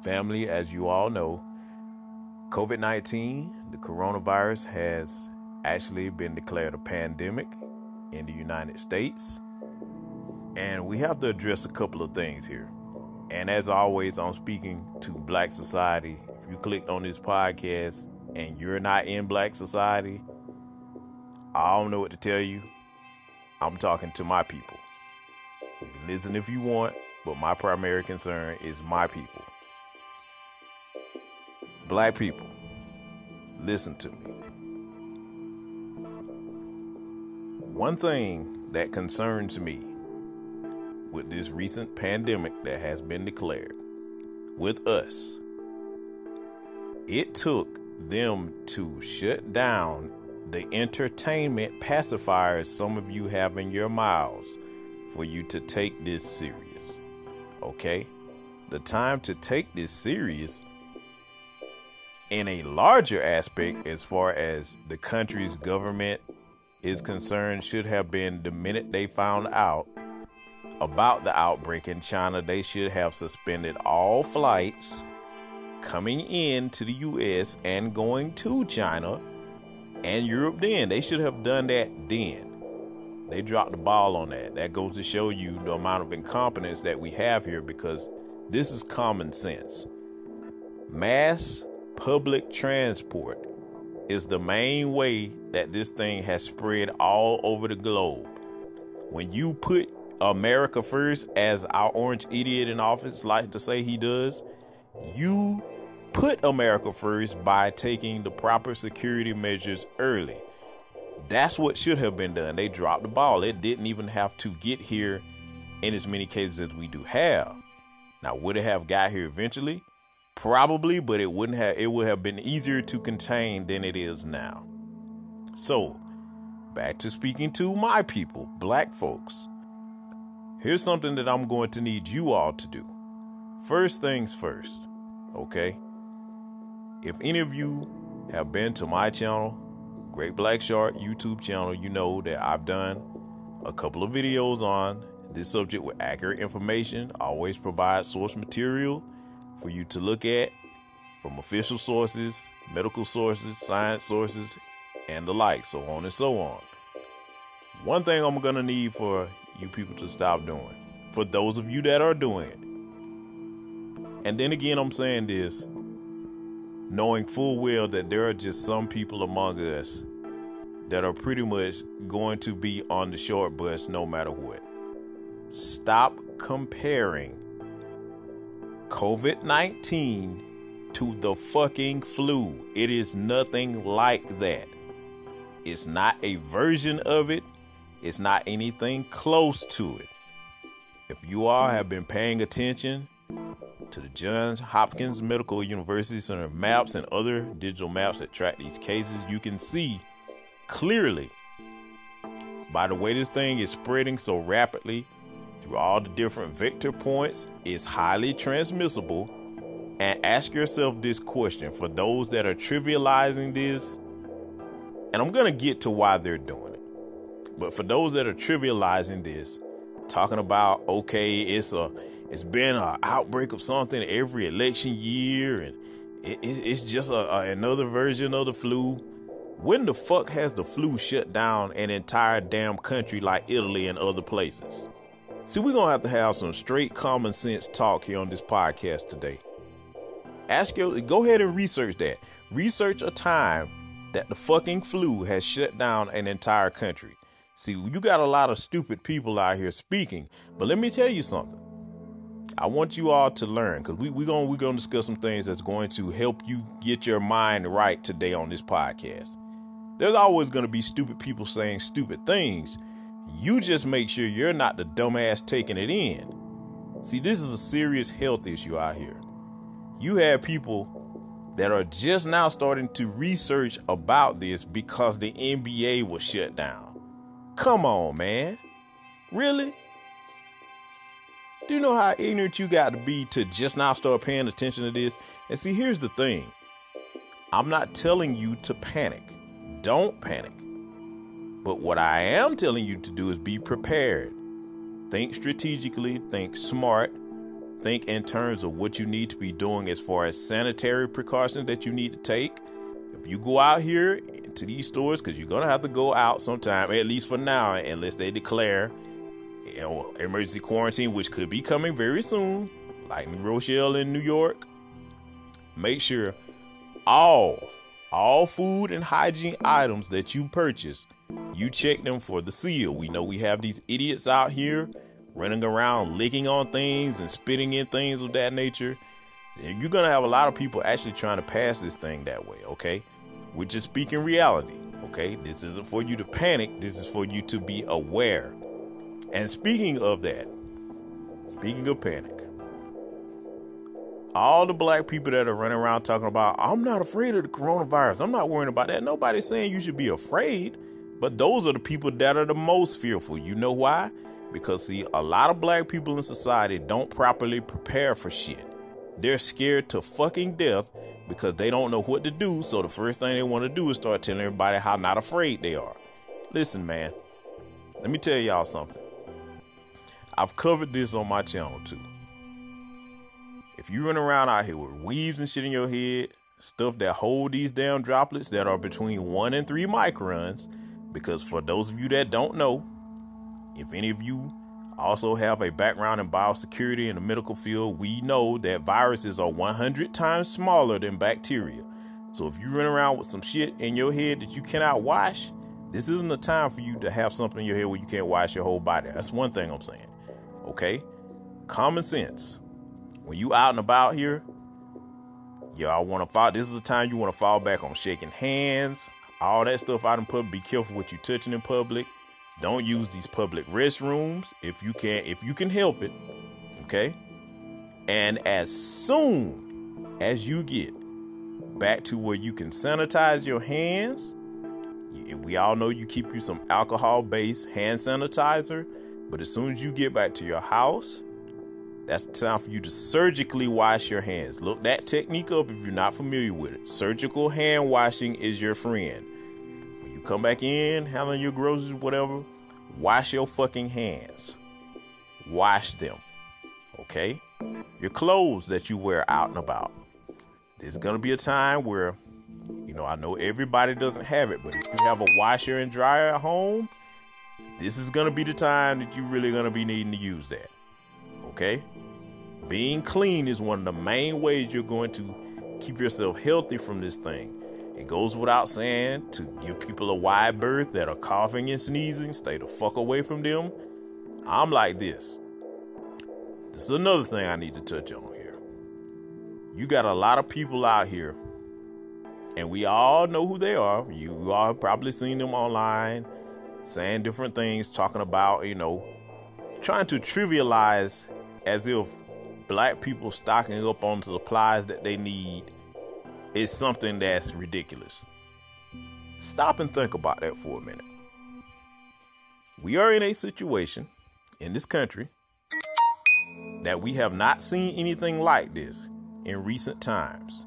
Family, as you all know, COVID-19, the coronavirus, has actually been declared a pandemic in the United States. And we have to address a couple of things here. And as always, I'm speaking to Black society. If you clicked on this podcast and you're not in Black society, I don't know what to tell you. I'm talking to my people. You can listen if you want, but my primary concern is my people. Black people, listen to me. One thing that concerns me with this recent pandemic that has been declared with us, it took them to shut down the entertainment pacifiers some of you have in your mouths for you to take this serious. Okay? The time to take this serious in a larger aspect as far as the country's government is concerned should have been the minute they found out about the outbreak in China. They should have suspended all flights coming in to the U.S. and going to China and Europe then. They should have done that then. They dropped the ball on that. That goes to show you the amount of incompetence that we have here, because this is common sense. Mass public transport is the main way that this thing has spread all over the globe. When you put America first, as our orange idiot in office likes to say he does, you put America first by taking the proper security measures early. That's what should have been done. They dropped the ball. It didn't even have to get here in as many cases as we do have. Now, would it have got here eventually? Probably, but it wouldn't have. It would have been easier to contain than it is now. So, back to speaking to my people, Black folks. Here's something that I'm going to need you all to do. First things first, okay? If any of you have been to my channel, Great Black Shark YouTube channel, you know that I've done a couple of videos on this subject with accurate information. I always provide source material for you to look at from official sources, medical sources, science sources, and the like, so on and so on. One thing I'm going to need for you people to stop doing, for those of you that are doing it, and then again, I'm saying this, knowing full well that there are just some people among us that are pretty much going to be on the short bus no matter what. Stop comparing COVID-19 to the fucking flu. It is nothing like that. It's not a version of it. It's not anything close to it. If you all have been paying attention to the Johns Hopkins Medical University Center maps and other digital maps that track these cases, you can see clearly by the way this thing is spreading so rapidly through all the different vector points, it's highly transmissible. And ask yourself this question for those that are trivializing this, and I'm going to get to why they're doing it. But for those that are trivializing this, talking about, okay, it's been an outbreak of something every election year, and it's just another version of the flu. When the fuck has the flu shut down an entire damn country like Italy and other places? See, we're going to have some straight common sense talk here on this podcast today. Go ahead and research that. Research a time that the fucking flu has shut down an entire country. See, you got a lot of stupid people out here speaking, but let me tell you something. I want you all to learn, because we're going to discuss some things that's going to help you get your mind right today on this podcast. There's always going to be stupid people saying stupid things. You just make sure you're not the dumbass taking it in. See, this is a serious health issue out here. You have people that are just now starting to research about this because the NBA was shut down. Come on, man. Really? Do you know how ignorant you got to be to just now start paying attention to this? And see, here's the thing. I'm not telling you to panic. Don't panic. But what I am telling you to do is be prepared. Think strategically, think smart, think in terms of what you need to be doing as far as sanitary precautions that you need to take. If you go out here to these stores, because you're going to have to go out sometime, at least for now, unless they declare, emergency quarantine, which could be coming very soon, like New Rochelle in New York. Make sure all food and hygiene items that you purchase, you check them for the seal. We know we have these idiots out here running around licking on things and spitting in things of that nature. And you're going to have a lot of people actually trying to pass this thing that way, okay? We're just speaking reality, okay? This isn't for you to panic. This is for you to be aware. And speaking of that, speaking of panic, all the black people that are running around talking about, I'm not afraid of the coronavirus, I'm not worrying about that. Nobody's saying you should be afraid, but those are the people that are the most fearful. You know why? Because, see, a lot of black people in society don't properly prepare for shit. They're scared to fucking death because they don't know what to do. So the first thing they want to do is start telling everybody how not afraid they are. Listen, man, let me tell y'all something. I've covered this on my channel too. If you run around out here with weaves and shit in your head, stuff that hold these damn droplets that are between 1 and 3 microns, because for those of you that don't know, if any of you also have a background in biosecurity in the medical field, we know that viruses are 100 times smaller than bacteria. So if you run around with some shit in your head that you cannot wash, this isn't the time for you to have something in your head where you can't wash your whole body. That's one thing I'm saying. Okay? Common sense. When you out and about here, y'all want to fall. This is the time you want to fall back on shaking hands, all that stuff out in public. Be careful what you're touching in public. Don't use these public restrooms if you can help it. Okay? And as soon as you get back to where you can sanitize your hands, we all know you keep you some alcohol-based hand sanitizer, but as soon as you get back to your house, that's the time for you to surgically wash your hands. Look that technique up if you're not familiar with it. Surgical hand washing is your friend. When you come back in, handling your groceries, whatever, wash your fucking hands. Wash them. Okay? Your clothes that you wear out and about. There's going to be a time where, I know everybody doesn't have it, but if you have a washer and dryer at home, this is going to be the time that you're really going to be needing to use that. Okay? Being clean is one of the main ways you're going to keep yourself healthy from this thing. It goes without saying to give people a wide berth that are coughing and sneezing. Stay the fuck away from them. I'm like this. This is another thing I need to touch on here. You got a lot of people out here, and we all know who they are. You all have probably seen them online saying different things, talking about, trying to trivialize as if black people stocking up on supplies that they need is something that's ridiculous. Stop and think about that for a minute. We are in a situation in this country that we have not seen anything like this in recent times.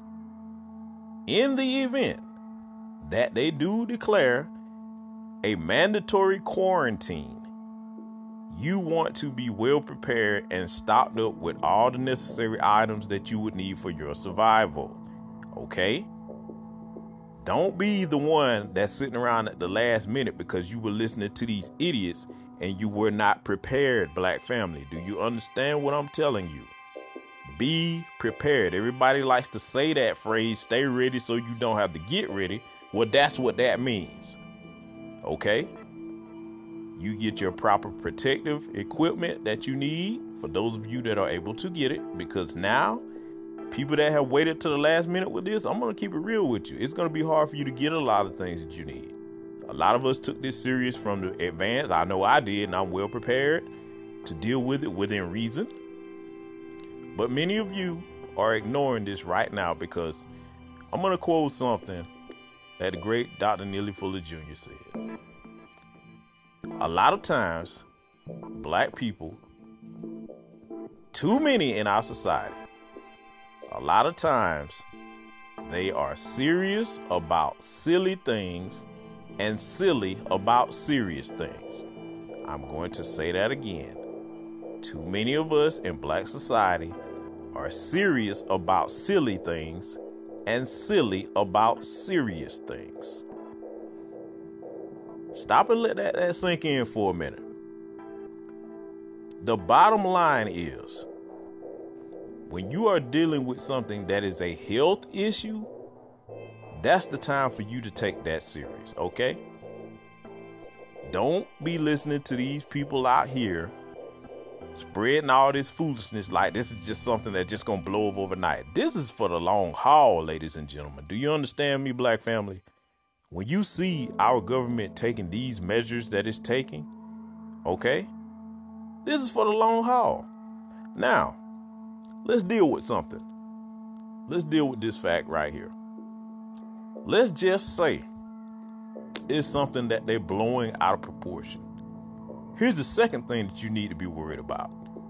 In the event that they do declare a mandatory quarantine, you want to be well prepared and stocked up with all the necessary items that you would need for your survival. Okay? Don't be the one that's sitting around at the last minute because you were listening to these idiots and you were not prepared, black family. Do you understand what I'm telling you? Be prepared. Everybody likes to say that phrase, stay ready so you don't have to get ready. Well, that's what that means. Okay? You get your proper protective equipment that you need for those of you that are able to get it, because now people that have waited to the last minute with this, I'm going to keep it real with you. It's going to be hard for you to get a lot of things that you need. A lot of us took this serious from the advance. I know I did, and I'm well prepared to deal with it within reason. But many of you are ignoring this right now because I'm going to quote something that the great Dr. Neely Fuller Jr. said. A lot of times, black people, too many in our society, a lot of times they are serious about silly things and silly about serious things. I'm going to say that again. Too many of us in black society are serious about silly things and silly about serious things. Stop and let that sink in for a minute. The bottom line is, when you are dealing with something that is a health issue, that's the time for you to take that serious, okay? Don't be listening to these people out here spreading all this foolishness like this is just something that's just gonna blow up overnight. This is for the long haul, ladies and gentlemen. Do you understand me, black family? When you see our government taking these measures that it's taking, okay, this is for the long haul. Now, let's deal with something. Let's deal with this fact right here. Let's just say it's something that they're blowing out of proportion. Here's the second thing that you need to be worried about.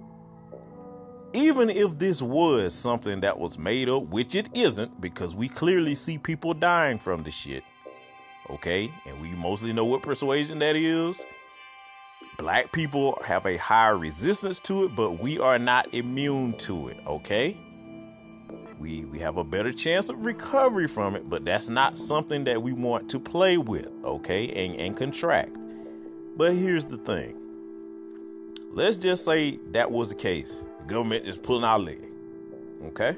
Even if this was something that was made up, which it isn't, because we clearly see people dying from the shit, okay? And we mostly know what persuasion that is. Black people have a higher resistance to it, but we are not immune to it, okay? We have a better chance of recovery from it, but that's not something that we want to play with, okay? And contract. But here's the thing. Let's just say that was the case. The government is pulling our leg, okay?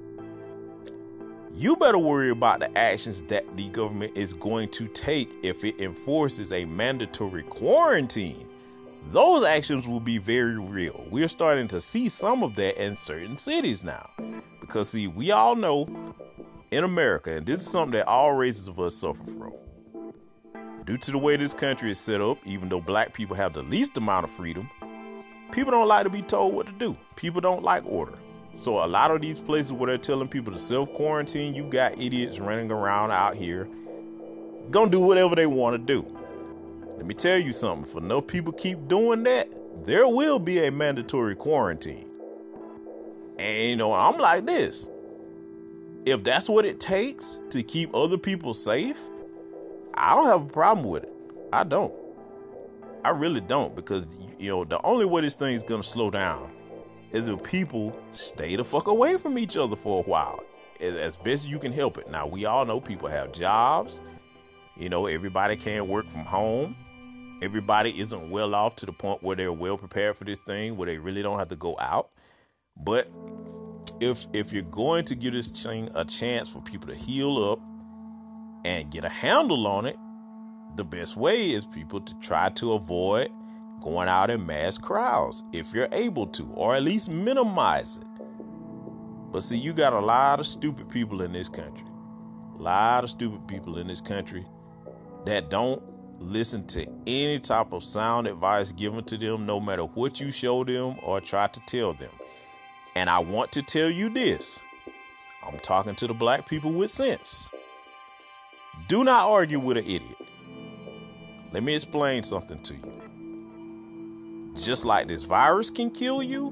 You better worry about the actions that the government is going to take if it enforces a mandatory quarantine. Those actions will be very real. We're starting to see some of that in certain cities now. Because, see, we all know in America, and this is something that all races of us suffer from. Due to the way this country is set up, even though black people have the least amount of freedom, people don't like to be told what to do. People don't like order. So a lot of these places where they're telling people to self-quarantine, you got idiots running around out here gonna do whatever they want to do. Let me tell you something. If enough people keep doing that, there will be a mandatory quarantine. And, you know, I'm like this. If that's what it takes to keep other people safe, I don't have a problem with it. I don't. I really don't. Because, you know, the only way this thing is going to slow down is if people stay the fuck away from each other for a while. As best you can help it. Now, we all know people have jobs. You know, everybody can't work from home. Everybody isn't well off to the point where they're well prepared for this thing, where they really don't have to go out. But if you're going to give this thing a chance for people to heal up and get a handle on it, the best way is people to try to avoid going out in mass crowds if you're able to, or at least minimize it. But see, you got a lot of stupid people in this country. A lot of stupid people in this country that don't listen to any type of sound advice given to them, no matter what you show them or try to tell them. And I want to tell you this. I'm talking to the black people with sense. Do not argue with an idiot. Let me explain something to you. Just like this virus can kill you,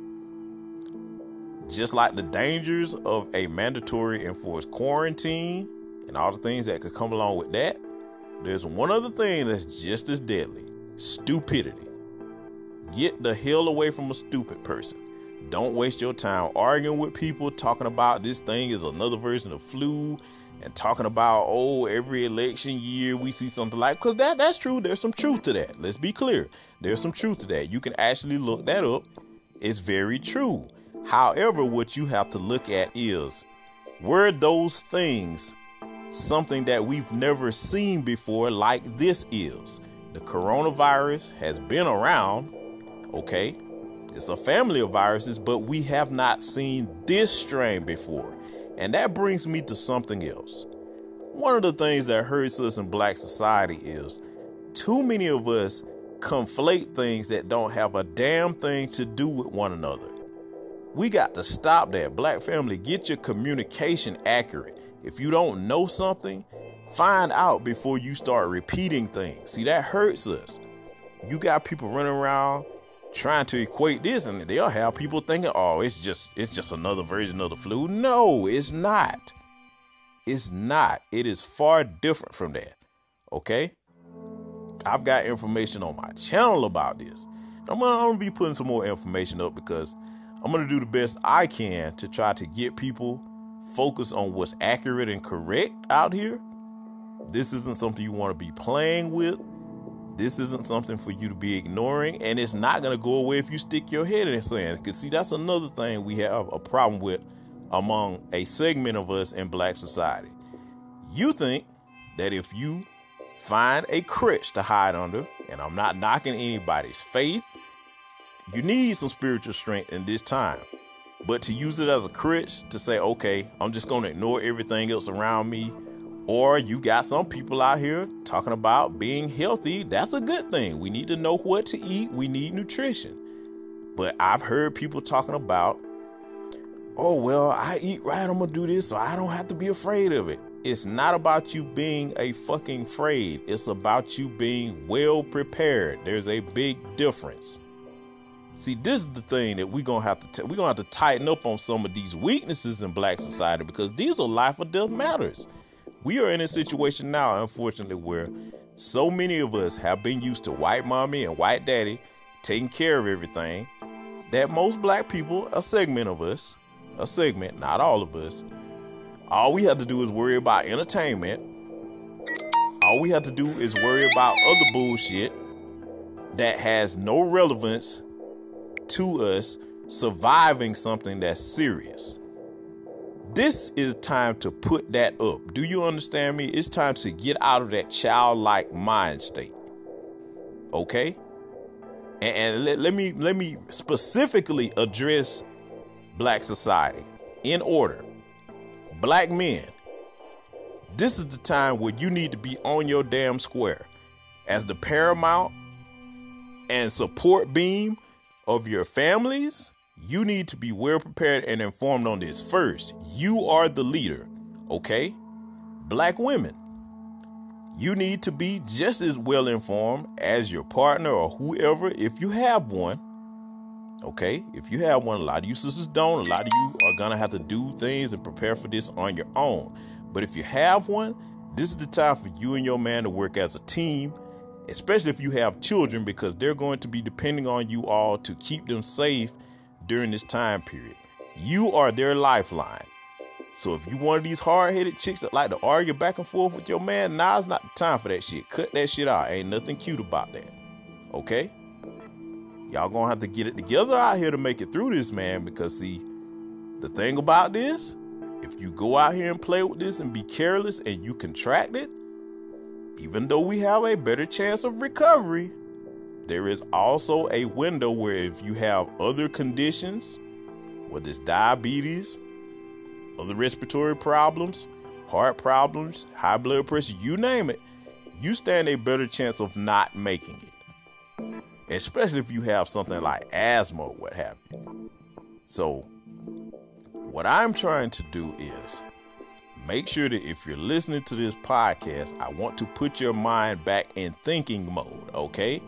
just like the dangers of a mandatory enforced quarantine and all the things that could come along with that, there's one other thing that's just as deadly: stupidity. Get the hell away from a stupid person. Don't waste your time arguing with people talking about this thing is another version of flu and talking about, oh, every election year we see something like, because that's true. There's some truth to that. Let's be clear. There's some truth to that. You can actually look that up. It's very true. However, what you have to look at is, were those things something that we've never seen before like this is? The coronavirus has been around, okay? It's a family of viruses, but we have not seen this strain before. And that brings me to something else. One of the things that hurts us in black society is too many of us conflate things that don't have a damn thing to do with one another. We got to stop that. Black family, get your communication accurate. If you don't know something, find out before you start repeating things. See, that hurts us. You got people running around trying to equate this, and they'll have people thinking, oh, it's just another version of the flu. No, it's not. It's not. It is far different from that. Okay? I've got information on my channel about this. I'm gonna be putting some more information up because I'm gonna do the best I can to try to get people focused on what's accurate and correct out here. This isn't something you want to be playing with. This isn't something for you to be ignoring, and it's not going to go away if you stick your head in the sand. Because, see, that's another thing we have a problem with among a segment of us in black society. You think that if you find a crutch to hide under, and I'm not knocking anybody's faith, you need some spiritual strength in this time. But to use it as a crutch to say, okay, I'm just going to ignore everything else around me. Or you got some people out here talking about being healthy. That's a good thing. We need to know what to eat. We need nutrition. But I've heard people talking about, oh, well, I eat right. I'm going to do this so I don't have to be afraid of it. It's not about you being a fucking afraid. It's about you being well prepared. There's a big difference. See, this is the thing that we're going to have to tighten up on some of these weaknesses in black society, because these are life or death matters. We are in a situation now, unfortunately, where so many of us have been used to white mommy and white daddy taking care of everything, that most black people, a segment, not all of us, all we have to do is worry about entertainment. All we have to do is worry about other bullshit that has no relevance to us surviving something that's serious. This is time to put that up. Do you understand me? It's time to get out of that childlike mind state. Okay? And let me specifically address black society in order. Black men, this is the time where you need to be on your damn square as the paramount and support beam of your families. You need to be well prepared and informed on this first. You are the leader, okay? Black women, you need to be just as well informed as your partner or whoever, if you have one, okay? If you have one, a lot of you sisters don't. A lot of you are going to have to do things and prepare for this on your own. But if you have one, this is the time for you and your man to work as a team, especially if you have children, because they're going to be depending on you all to keep them safe during this time period. You are their lifeline. So if you one of these hard-headed chicks that like to argue back and forth with your man, now's not the time for that shit. Cut that shit out. Ain't nothing cute about that. Okay? Y'all gonna have to get it together out here to make it through this, man, because see, the thing about this, if you go out here and play with this and be careless and you contract it, even though we have a better chance of recovery, there is also a window where if you have other conditions, whether it's diabetes, other respiratory problems, heart problems, high blood pressure, you name it, you stand a better chance of not making it. Especially if you have something like asthma or what have you. So what I'm trying to do is make sure that if you're listening to this podcast, I want to put your mind back in thinking mode, okay?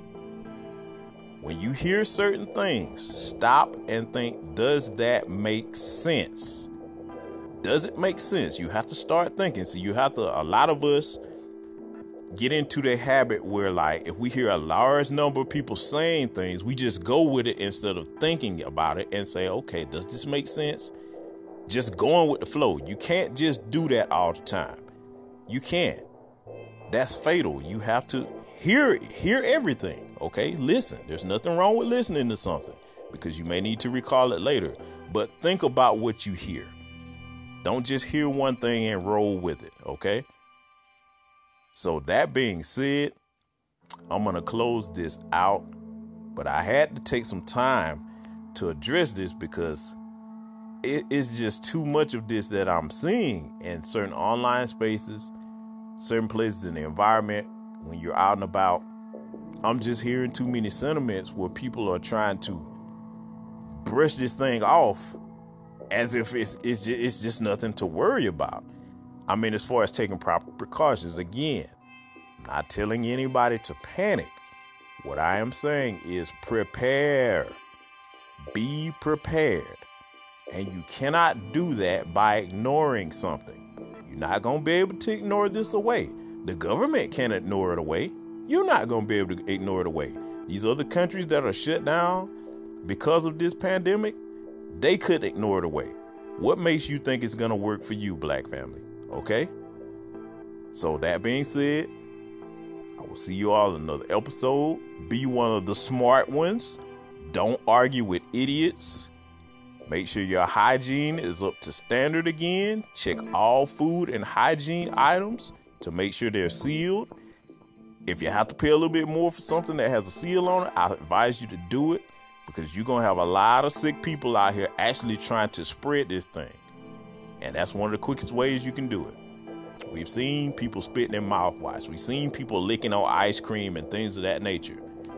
When you hear certain things, stop and think, does that make sense? Does it make sense? You have to start thinking. So you have to, a lot of us get into the habit where, like, if we hear a large number of people saying things, we just go with it instead of thinking about it and say, okay, does this make sense? Just going with the flow. You can't just do that all the time. You can't. That's fatal. You have to hear everything. Okay, listen. There's nothing wrong with listening to something because you may need to recall it later. But think about what you hear. Don't just hear one thing and roll with it. Okay. So that being said, I'm going to close this out. But I had to take some time to address this because it's just too much of this that I'm seeing in certain online spaces, certain places in the environment when you're out and about. I'm just hearing too many sentiments where people are trying to brush this thing off as if it's just nothing to worry about. I mean, as far as taking proper precautions, again, I'm not telling anybody to panic. What I am saying is prepare. Be prepared. And you cannot do that by ignoring something. You're not going to be able to ignore this away. The government can't ignore it away. You're not going to be able to ignore it away. These other countries that are shut down because of this pandemic, they could ignore it away. What makes you think it's going to work for you, black family? Okay? So that being said, I will see you all in another episode. Be one of the smart ones. Don't argue with idiots. Make sure your hygiene is up to standard again. Check all food and hygiene items to make sure they're sealed. If you have to pay a little bit more for something that has a seal on it, I advise you to do it, because you're going to have a lot of sick people out here actually trying to spread this thing. And that's one of the quickest ways you can do it. We've seen people spitting in mouthwash. We've seen people licking on ice cream and things of that nature.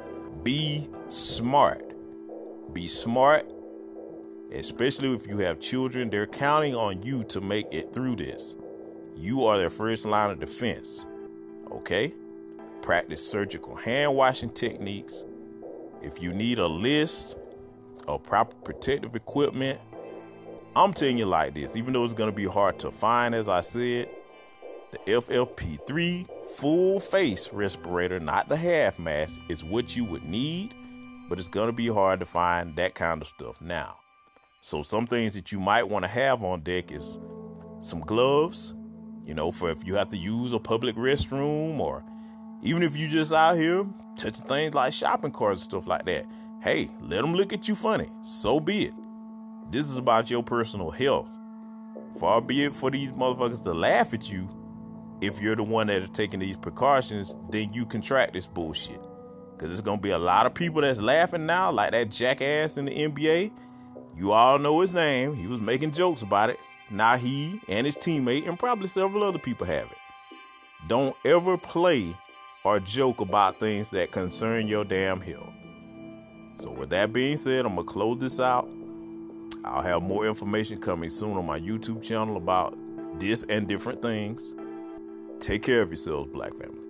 Be smart. Be smart, especially if you have children. They're counting on you to make it through this. You are their first line of defense. Okay? Practice surgical hand washing techniques. If you need a list of proper protective equipment, I'm telling you like this, even though it's going to be hard to find, as I said, the FFP3 full face respirator, not the half mask, is what you would need, but it's going to be hard to find that kind of stuff now. So some things that you might want to have on deck is some gloves, for if you have to use a public restroom, or even if you just out here touching things like shopping carts and stuff like that. Hey, let them look at you funny. So be it. This is about your personal health. Far be it for these motherfuckers to laugh at you. If you're the one that are taking these precautions, then you contract this bullshit. Because there's going to be a lot of people that's laughing now, like that jackass in the NBA. You all know his name. He was making jokes about it. Now he and his teammate and probably several other people have it. Don't ever play or joke about things that concern your damn health. So with that being said, I'm going to close this out. I'll have more information coming soon on my YouTube channel about this and different things. Take care of yourselves, black family.